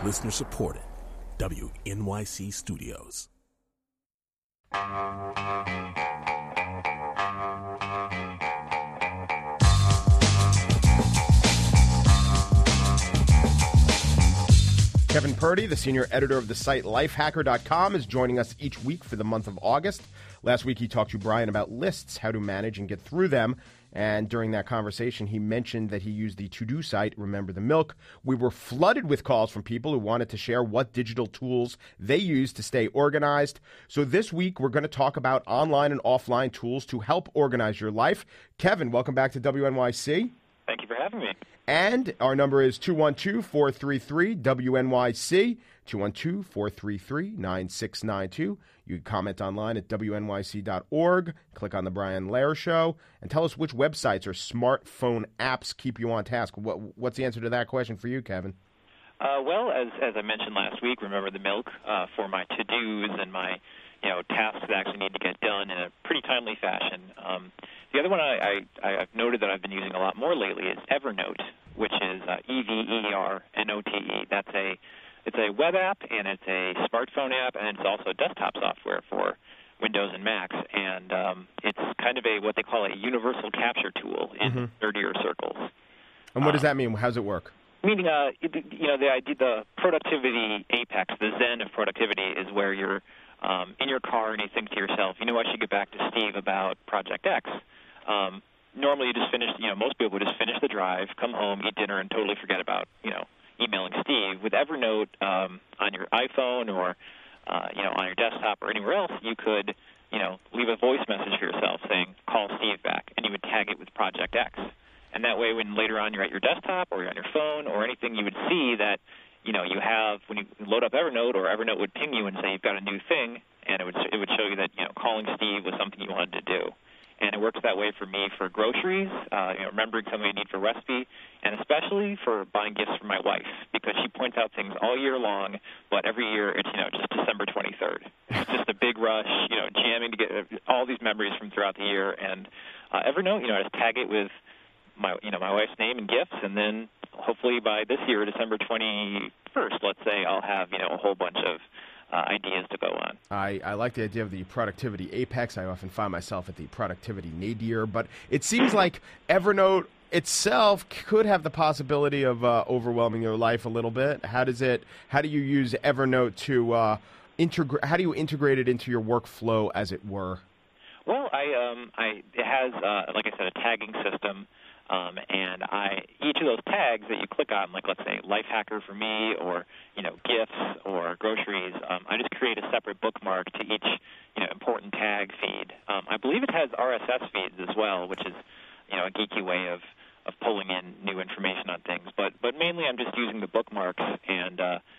Listener supported. WNYC Studios. Kevin Purdy, the senior editor of the site lifehacker.com, is joining us each week for the month of August. Last week he talked to Brian about lists, how to manage and get through them. And during that conversation, he mentioned that he used the to-do site, Remember the Milk. We were flooded with calls from people who wanted to share what digital tools they use to stay organized. So this week, we're going to talk about online and offline tools to help organize your life. Kevin, welcome back to WNYC. Thank you for having me. And our number is 212-433-WNYC, 212-433-9692. You can comment online at WNYC.org, click on The Brian Lehrer Show, and tell us which websites or smartphone apps keep you on task. What's the answer to that question for you, Kevin? Well, as I mentioned last week, Remember the Milk for my to-dos and my tasks that actually need to get done in a pretty timely fashion. The other one I've noted that I've been using a lot more lately is Evernote, which is Evernote. It's a web app, and it's a smartphone app, and it's also desktop software for Windows and Macs. And it's kind of what they call a universal capture tool in nerdier circles. And what does that mean? How does it work? Meaning, the productivity apex, the zen of productivity, is where you're in your car and you think to yourself, I should get back to Steve about Project X. Normally, you just finish. Most people would just finish the drive, come home, eat dinner, and totally forget about emailing Steve. With Evernote on your iPhone or on your desktop or anywhere else, you could leave a voice message for yourself saying "Call Steve back," and you would tag it with Project X. And that way, when later on you're at your desktop or you're on your phone or anything, you would see that you have, when you load up Evernote, or Evernote would ping you and say you've got a new thing, and it would show you that calling Steve was something you wanted to do. And it works that way for me for groceries, remembering something I need for recipe, and especially for buying gifts for my wife, because she points out things all year long, but every year it's just December 23rd. It's just a big rush, jamming to get all these memories from throughout the year. And Evernote, I just tag it with my wife's name and gifts, and then hopefully by this year, December 21st, let's say, I'll have a whole bunch of ideas to go on. I like the idea of the productivity apex. I often find myself at the productivity nadir, but it seems like Evernote itself could have the possibility of overwhelming your life a little bit. How do you use Evernote to how do you integrate it into your workflow, as it were? Well, it has, like I said, a tagging system. And each of those tags that you click on, like let's say Life Hacker for me, or gifts or groceries, I just create a separate bookmark to each important tag feed. I believe it has RSS feeds as well, which is a geeky way of pulling in new information on things. But mainly I'm just using the bookmarks, and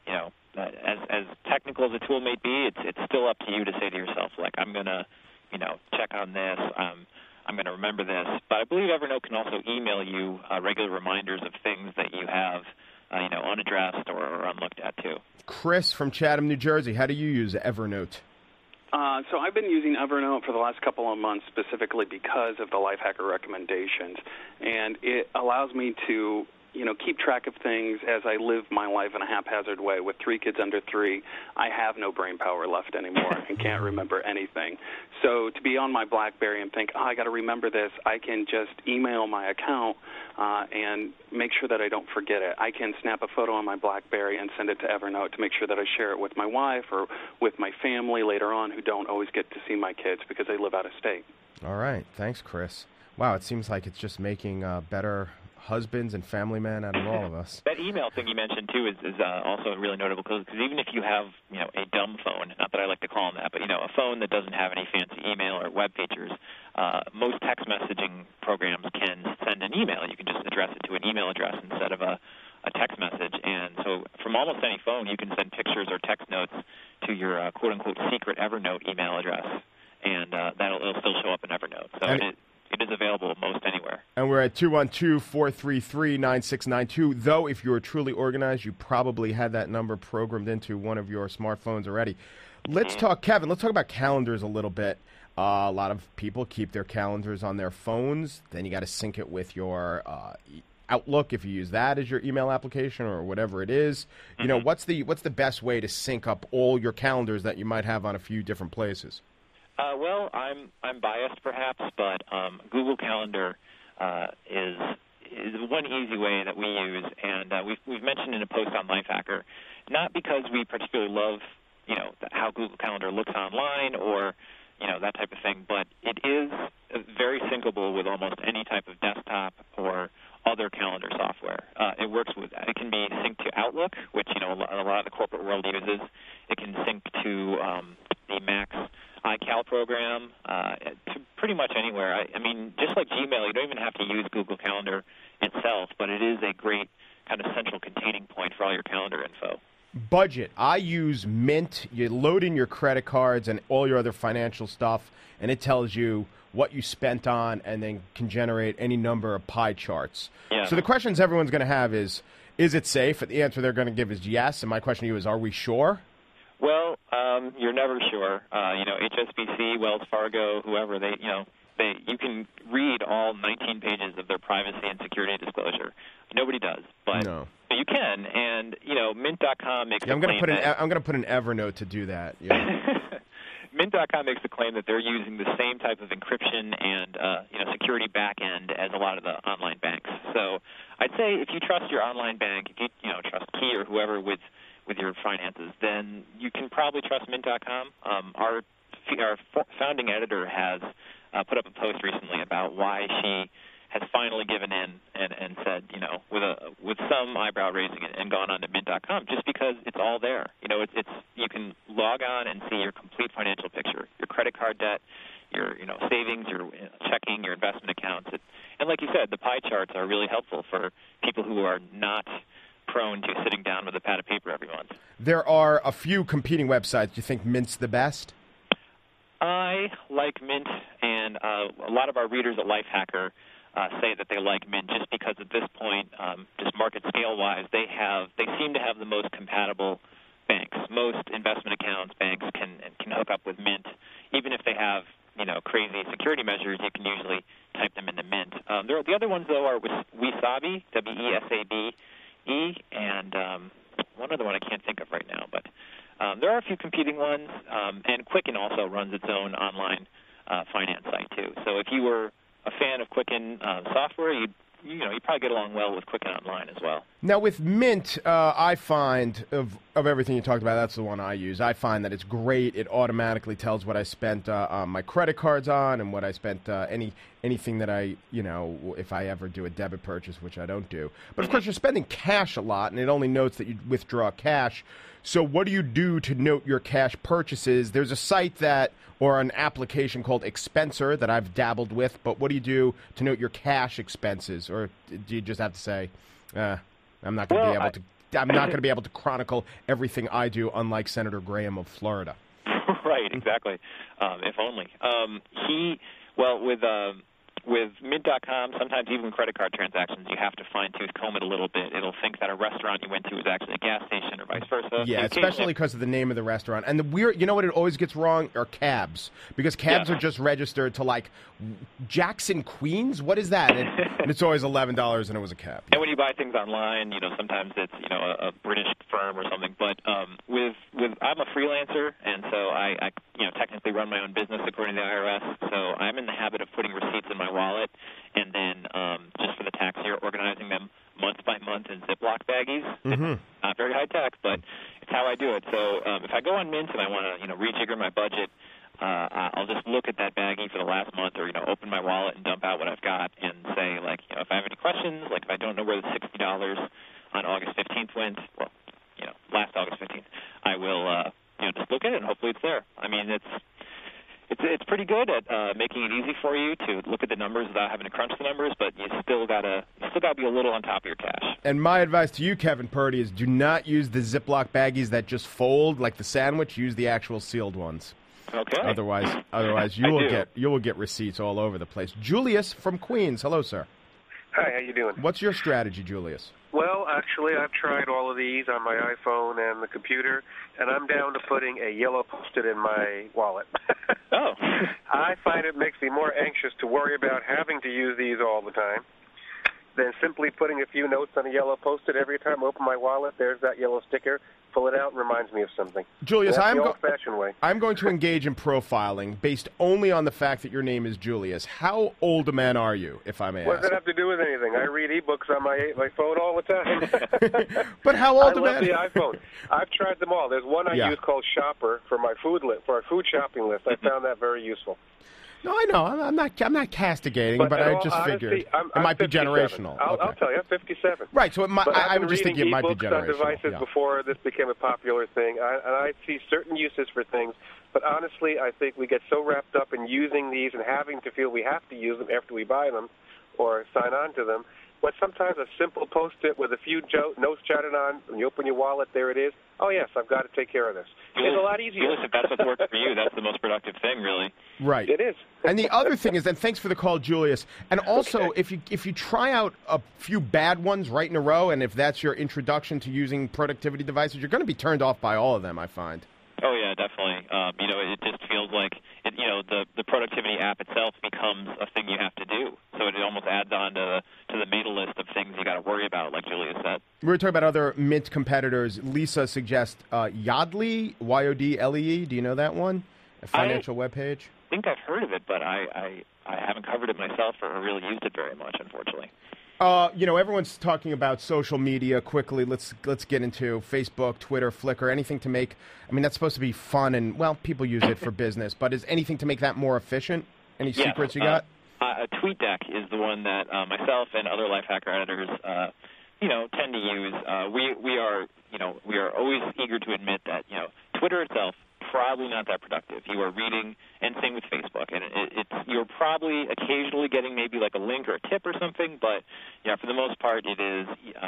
as technical as the tool may be, it's still up to you to say to yourself, like, I'm gonna check on this. I'm going to remember this. But I believe Evernote can also email you regular reminders of things that you have, unaddressed or unlooked at, too. Chris from Chatham, New Jersey, how do you use Evernote? So I've been using Evernote for the last couple of months specifically because of the Life Hacker recommendations. And it allows me to keep track of things as I live my life in a haphazard way. With 3 kids under 3, I have no brain power left anymore and can't remember anything. So to be on my BlackBerry and think, I got to remember this, I can just email my account and make sure that I don't forget it. I can snap a photo on my BlackBerry and send it to Evernote to make sure that I share it with my wife or with my family later on, who don't always get to see my kids because they live out of state. All right. Thanks, Chris. Wow, it seems like it's just making better husbands and family men out of all of us. That email thing you mentioned, too, is also really notable, because even if you have, a dumb phone, not that I like to call them that, but, a phone that doesn't have any fancy email or web features, most text messaging programs can send an email. You can just address it to an email address instead of a text message. And so from almost any phone, you can send pictures or text notes to your quote-unquote secret Evernote email address, and it'll still show up in Evernote. So it is available most anywhere. And we're at 212-433-9692. Though, if you're truly organized, you probably had that number programmed into one of your smartphones already. Let's talk, Kevin, let's talk about calendars a little bit. A lot of people keep their calendars on their phones. Then you got to sync it with your Outlook, if you use that as your email application or whatever it is. You know, what's the best way to sync up all your calendars that you might have on a few different places? Well, I'm biased perhaps, but Google Calendar is one easy way that we use, and we've mentioned in a post on Lifehacker, not because we particularly love how Google Calendar looks online or that type of thing, but it is very syncable with almost any type of desktop or other calendar software. It can be synced to Outlook, which a lot of the corporate world uses. It can sync to the Mac's iCal program, to pretty much anywhere. I mean, just like Gmail, you don't even have to use Google Calendar itself, but it is a great kind of central containing point for all your calendar info. Budget. I use Mint. You load in your credit cards and all your other financial stuff, and it tells you what you spent on and then can generate any number of pie charts. Yeah. So the questions everyone's going to have is it safe? The answer they're going to give is yes. And my question to you is, are we sure? Well, you're never sure. HSBC, Wells Fargo, whoever, you can read all 19 pages of their privacy and security disclosure. Nobody does, but you can. And Mint.com makes. I'm going to put an Evernote to do that. Yeah. Mint.com makes the claim that they're using the same type of encryption and security backend as a lot of the online banks. So I'd say if you trust your online bank, if you trust Key or whoever with your finances, then you can probably trust Mint.com. Our founding editor has put up a post recently about why she has finally given in and said, with some eyebrow raising and gone on to Mint.com, just because it's all there. It's you can log on and see your complete financial picture, your credit card debt, your savings, your checking, your investment accounts, and like you said, the pie charts are really helpful for people who are not prone to sitting down with a pad of paper every month. There are a few competing websites. Do you think Mint's the best? I like Mint, and a lot of our readers at Lifehacker say that they like Mint just because at this point, just market scale-wise, they seem to have the most compatible banks. Most investment accounts, banks can hook up with Mint. Even if they have crazy security measures, you can usually type them into Mint. The other ones, though, are Wesabi, W-E-S-A-B-E, and one other one I can't think of right now, but there are a few competing ones, and Quicken also runs its own online finance site too. So if you were a fan of Quicken software, you'd probably get along well with Quicken Online as well. Now with Mint, I find of everything you talked about, that's the one I use. I find that it's great. It automatically tells what I spent my credit cards on and what I spent anything that I if I ever do a debit purchase, which I don't do. But of course, you're spending cash a lot, and it only notes that you withdraw cash. So what do you do to note your cash purchases? There's a site or an application called Expenser that I've dabbled with, but what do you do to note your cash expenses? Or do you just have to say, I'm not going to be able to chronicle everything I do, unlike Senator Graham of Florida? Right, exactly. If only. With Mint.com, sometimes even credit card transactions, you have to fine-tooth comb it a little bit. It'll think that a restaurant you went to was actually a gas station or vice versa. Yeah, especially because of the name of the restaurant. And the weird, what it always gets wrong are cabs, because cabs are just registered to, like, Jackson, Queens? What is that? And it's always $11 and it was a cab. And when you buy things online, sometimes it's, a British firm or something. But with I'm a freelancer, and so I technically run my own business according to the IRS. So I'm in the habit of putting receipts in my wallet, and then just for the tax year, organizing them month by month in Ziploc baggies. Mm-hmm. Not very high tech, but it's how I do it. So if I go on Mint and I want to rejigger my budget, I'll just look at that baggie for the last month, or open my wallet and dump out what I've got, and say if I have any questions, like if I don't know where the $60 on August 15th went, last August 15th, I will just look at it and hopefully it's there. I mean, it's pretty good at making it easy for you to look at the numbers without having to crunch the numbers, but you still gotta be a little on top of your cash. And my advice to you, Kevin Purdy, is do not use the Ziploc baggies that just fold like the sandwich. Use the actual sealed ones. Okay. Otherwise, you will get receipts all over the place. Julius from Queens. Hello, sir. Hi, how you doing? What's your strategy, Julius? Well, actually, I've tried all of these on my iPhone and the computer, and I'm down to putting a yellow Post-it in my wallet. Oh. I find it makes me more anxious to worry about having to use these all the time. than simply putting a few notes on a yellow Post-it every time I open my wallet. There's that yellow sticker. Pull it out and reminds me of something. Julius, That's the old-fashioned way. I'm going to engage in profiling based only on the fact that your name is Julius. How old a man are you, if I may What ask? does that have to do with anything? I read e-books on my phone all the time. But how old a man? I love the iPhone. I've tried them all. There's one I use called Shopper for my for our food shopping list. I found that very useful. No, I know. I'm not castigating, but I just figured it might be generational. I'll tell you, I'm 57. Right, so I'm just thinking it might be generational. On devices before this became a popular thing, and I see certain uses for things. But honestly, I think we get so wrapped up in using these and having to feel we have to use them after we buy them or sign on to them. But sometimes a simple Post-it with a few notes jotted on, when you open your wallet, there it is. Oh, yes, I've got to take care of this. It's a lot easier. If that's what works for you, that's the most productive thing, really. Right. It is. And the other thing is, and thanks for the call, Julius, and also if you try out a few bad ones right in a row, and if that's your introduction to using productivity devices, you're going to be turned off by all of them, I find. Oh, yeah, definitely. It just feels like, the productivity app itself becomes a thing you have to do. So it almost adds on to the meta list of things you got to worry about, like Julius said. We were talking about other Mint competitors. Lisa suggests Yodlee, Yodlee. Do you know that one? A financial webpage? I think I've heard of it, but I haven't covered it myself or really used it very much, unfortunately. Everyone's talking about social media quickly. Let's get into Facebook, Twitter, Flickr, anything to make. I mean, that's supposed to be fun, and people use it for business. But is anything to make that more efficient? Any secrets you got? TweetDeck is the one that myself and other Lifehacker editors, tend to use. We are always eager to admit that Twitter itself probably not that productive. You are reading, and same with Facebook, and you're probably occasionally getting maybe like a link or a tip or something, but for the most part, it is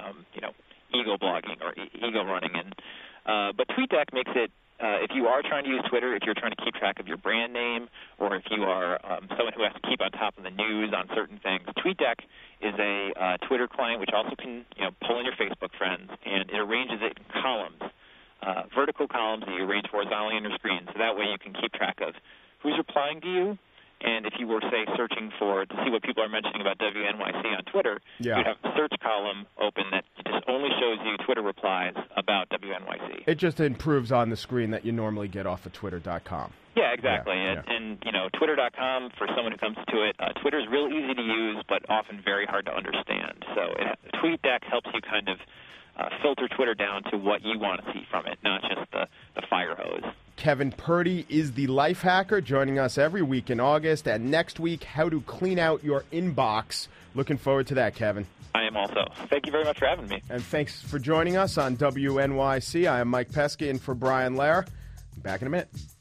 ego blogging or ego running. But TweetDeck makes it. If you are trying to use Twitter, if you're trying to keep track of your brand name, or if you are someone who has to keep on top of the news on certain things, TweetDeck is a Twitter client which also can pull in your Facebook friends, and it arranges it in columns. Vertical columns that you arrange horizontally on your screen, so that way you can keep track of who's replying to you. And if you were, say, searching to see what people are mentioning about WNYC on Twitter, you'd have a search column open that just only shows you Twitter replies about WNYC. It just improves on the screen that you normally get off of Twitter.com. Yeah, exactly. And Twitter.com, for someone who comes to it, Twitter is real easy to use, but often very hard to understand. So TweetDeck helps you kind of filter Twitter down to what you want to see from it, not just the fire hose. Kevin Purdy is the Life Hacker, joining us every week in August. And next week, how to clean out your inbox. Looking forward to that, Kevin. I am also. Thank you very much for having me. And thanks for joining us on WNYC. I am Mike Pesky, and for Brian Lehrer. Back in a minute.